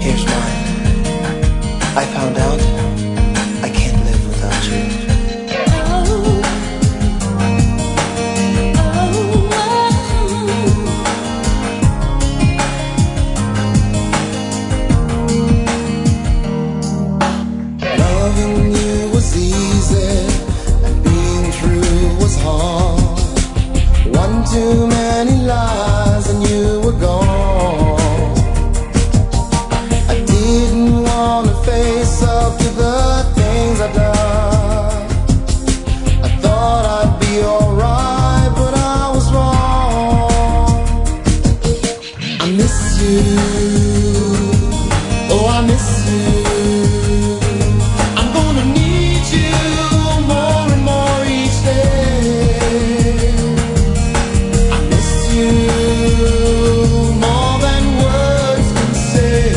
Here's mine. I found out I can't live without you. Loving you was easy, and being true was hard. One too many lies and you were gone. I didn't want to face up to the things I've done. I thought I'd be alright, but I was wrong. I miss you, oh I miss you. I'm gonna need you more and more each day. I miss you more than words can say,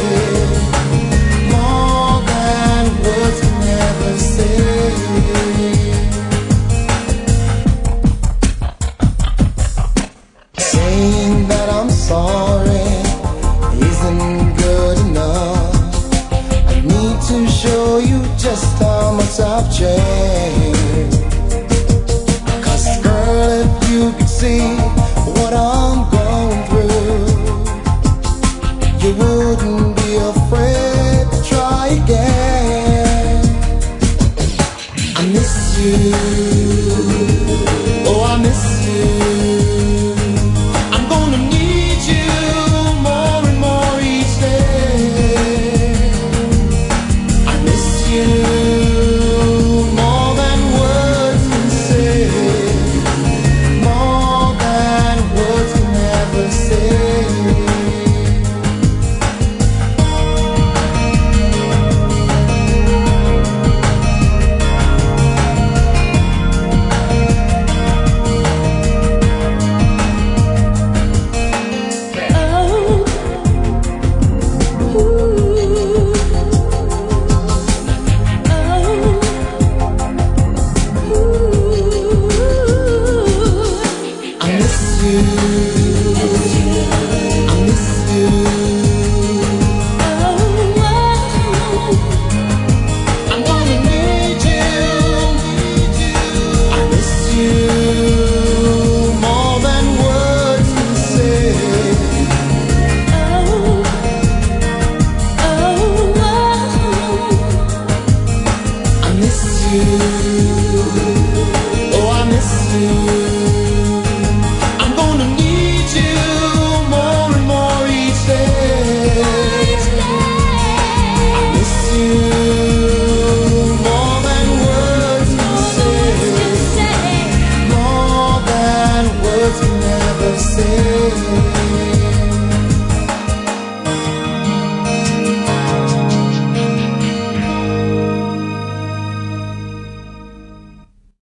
more than words can ever say. Saying that I'm sorry isn't good enough. I need to show you just how much I've changed. 'Cause girl, if you could see what I'm going through, you wouldn't be afraid to try again. I miss you.